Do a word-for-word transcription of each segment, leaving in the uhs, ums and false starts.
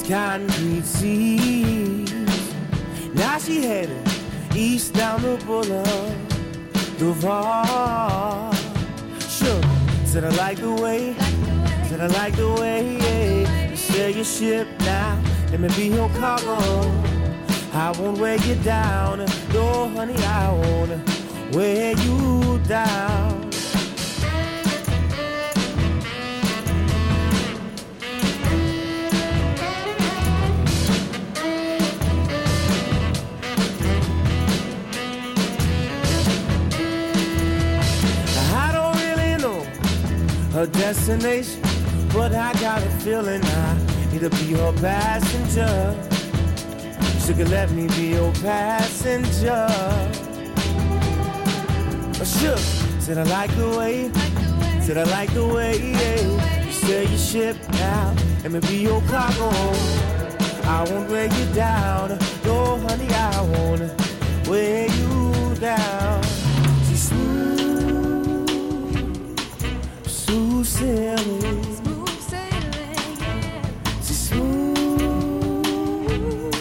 concrete seas. Now she headed east down the boulevard. Sure, said I like the way, said I like the way, yeah. You sail your ship now, let me be your cargo. I won't weigh you down, no honey, I won't weigh you down. Her destination, but I got a feeling I need to be her passenger. She could let me be your passenger. Oh, sure, said I like the way, said I like the way, yeah. You sail your ship now, let me be your cargo. I won't weigh you down, no honey, I won't weigh you down. She's smooth, smooth sailing, smooth sailing, yeah. She's smooth,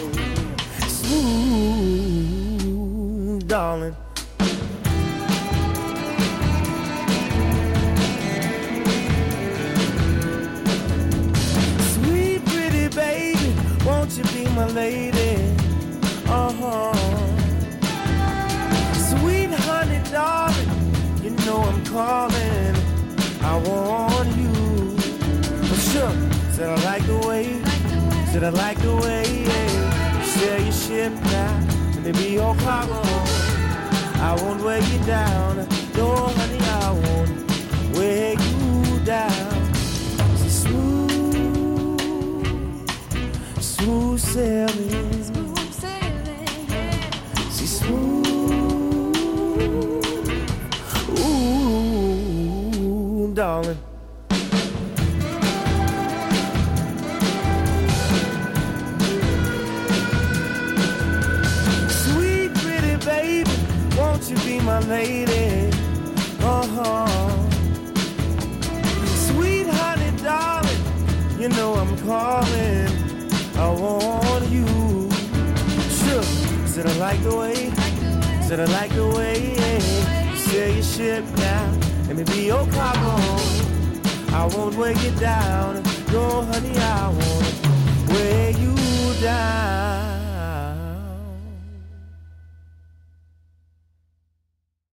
smooth, darling. Sweet pretty baby, won't you be my lady? Uh-huh. Sweet honey darling, you know I'm calling. I want you. For sure, said I like the way, said I like the way, yeah. You sail your ship now, let me be your cargo. I won't weigh you down, no honey, I won't weigh you down. She's smooth, smooth sailing, smooth sailing, yeah. She's smooth, ooh, darling. Sweet pretty baby, won't you be my lady? Uh-huh. Sweet honey darling, you know I'm calling. I want you. Sure, said I like the way, said I like the way, yeah. You sail your ship now, let me be your cargo. I won't weigh you down, no honey, I won't weigh you down.